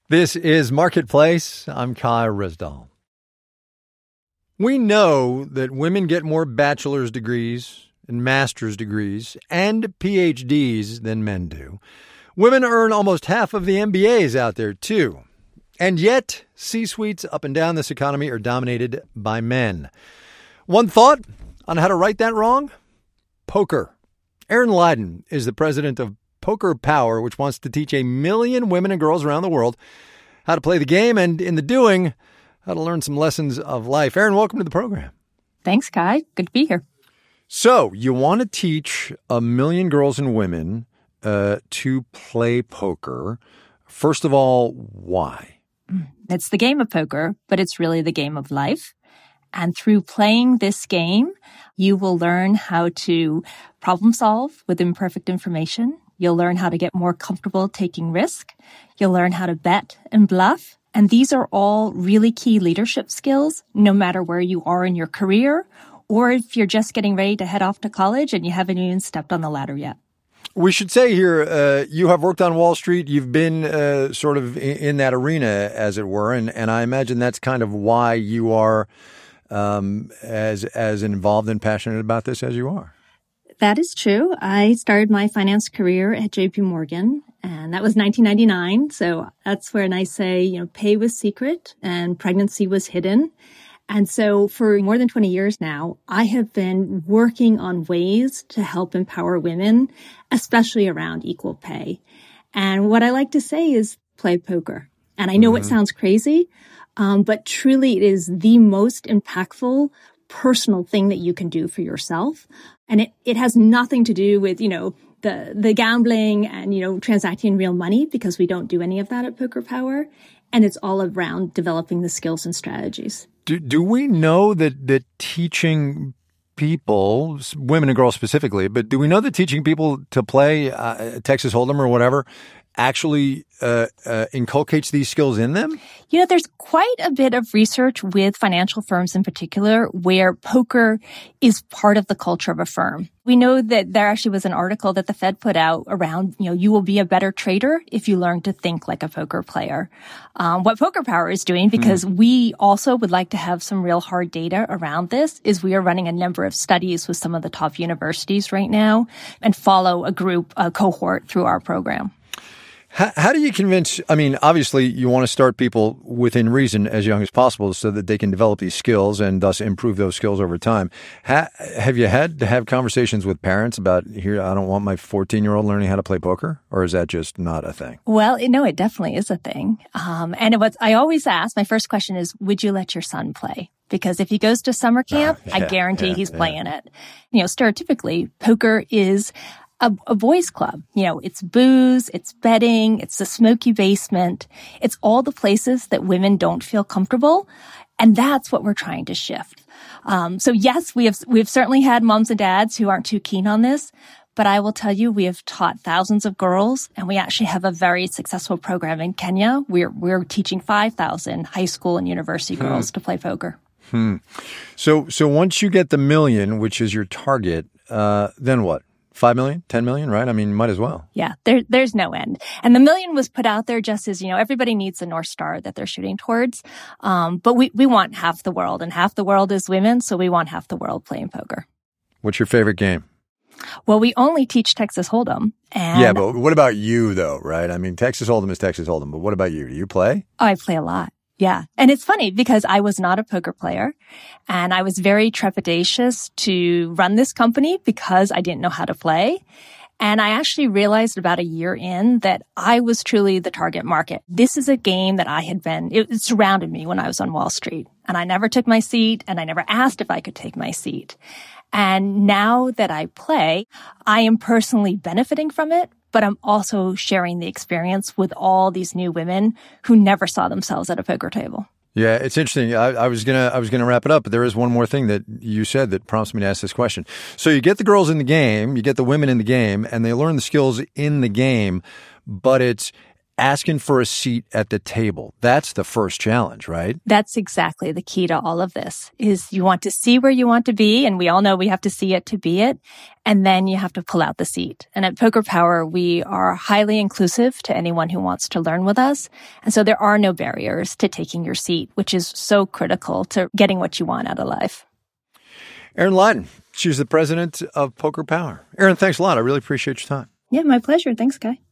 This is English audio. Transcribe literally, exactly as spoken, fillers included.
This is Marketplace. I'm Kai Risdall. We know that women get more bachelor's degrees and master's degrees and P H Ds than men do. Women earn almost half of the M B As out there, too. And yet, C-suites up and down this economy are dominated by men. One thought on how to right that wrong? Poker. Erin Leiden is the president of Poker Power, which wants to teach a million women and girls around the world how to play the game, and in the doing, how to learn some lessons of life. Erin, welcome to the program. Thanks, Kai. Good to be here. So, you want to teach a million girls and women uh, to play poker. First of all, why? It's the game of poker, but it's really the game of life. And through playing this game, you will learn how to problem solve with imperfect information. You'll learn how to get more comfortable taking risk. You'll learn how to bet and bluff. And these are all really key leadership skills, no matter where you are in your career, or if you're just getting ready to head off to college and you haven't even stepped on the ladder yet. We should say here, uh, you have worked on Wall Street. You've been uh, sort of in, in that arena, as it were, and, and I imagine that's kind of why you are um, as as involved and passionate about this as you are. That is true. I started my finance career at J P Morgan, and that was nineteen ninety-nine. So that's when I say, you know, pay was secret and pregnancy was hidden. And so for more than twenty years now, I have been working on ways to help empower women, especially around equal pay. And what I like to say is play poker. And I know mm-hmm. it sounds crazy, um, but truly it is the most impactful personal thing that you can do for yourself. And it, it has nothing to do with, you know, the, the gambling and, you know, transacting real money, because we don't do any of that at Poker Power. And it's all around developing the skills and strategies. Do, do we know that, that teaching people, women and girls specifically, but do we know that teaching people to play uh, Texas Hold'em or whatever actually uh, uh, inculcates these skills in them? You know, there's quite a bit of research with financial firms in particular where poker is part of the culture of a firm. We know that there actually was an article that the Fed put out around, you know, you will be a better trader if you learn to think like a poker player. Um, what Poker Power is doing, because hmm. we also would like to have some real hard data around this, is we are running a number of studies with some of the top universities right now and follow a group, a cohort through our program. How, how do you convince, I mean, obviously you want to start people within reason as young as possible so that they can develop these skills and thus improve those skills over time. Ha, have you had to have conversations with parents about, here, I don't want my fourteen-year-old learning how to play poker? Or is that just not a thing? Well, no, it definitely is a thing. Um, and it was, I always ask, my first question is, would you let your son play? Because if he goes to summer camp, uh, yeah, I guarantee yeah, he's playing yeah. it. You know, stereotypically, poker is A, a boys club. You know, it's booze, it's betting, it's the smoky basement. It's all the places that women don't feel comfortable. And that's what we're trying to shift. Um, so yes, we have, we've certainly had moms and dads who aren't too keen on this, but I will tell you, we have taught thousands of girls, and we actually have a very successful program in Kenya. We're, we're teaching five thousand high school and university hmm. girls to play poker. Hmm. So, so once you get the million, which is your target, uh, then what? Five million, ten million, right? I mean, might as well. Yeah, there, there's no end. And the million was put out there just as, you know, everybody needs a North Star that they're shooting towards. Um, but we, we want half the world, and half the world is women. So we want half the world playing poker. What's your favorite game? Well, we only teach Texas Hold'em. And yeah, but what about you though, right? I mean, Texas Hold'em is Texas Hold'em, but what about you? Do you play? Oh, I play a lot. Yeah. And it's funny because I was not a poker player, and I was very trepidatious to run this company because I didn't know how to play. And I actually realized about a year in that I was truly the target market. This is a game that I had been, it, it surrounded me when I was on Wall Street, and I never took my seat, and I never asked if I could take my seat. And now that I play, I am personally benefiting from it, but I'm also sharing the experience with all these new women who never saw themselves at a poker table. Yeah, it's interesting. I, I was gonna, I was gonna wrap it up, but there is one more thing that you said that prompts me to ask this question. So you get the girls in the game, you get the women in the game, and they learn the skills in the game, but it's asking for a seat at the table. That's the first challenge, right? That's exactly the key to all of this, is you want to see where you want to be, and we all know we have to see it to be it, and then you have to pull out the seat. And at Poker Power, we are highly inclusive to anyone who wants to learn with us, and so there are no barriers to taking your seat, which is so critical to getting what you want out of life. Erin Lawton, she's the president of Poker Power. Erin, thanks a lot. I really appreciate your time. Yeah, my pleasure. Thanks, Guy.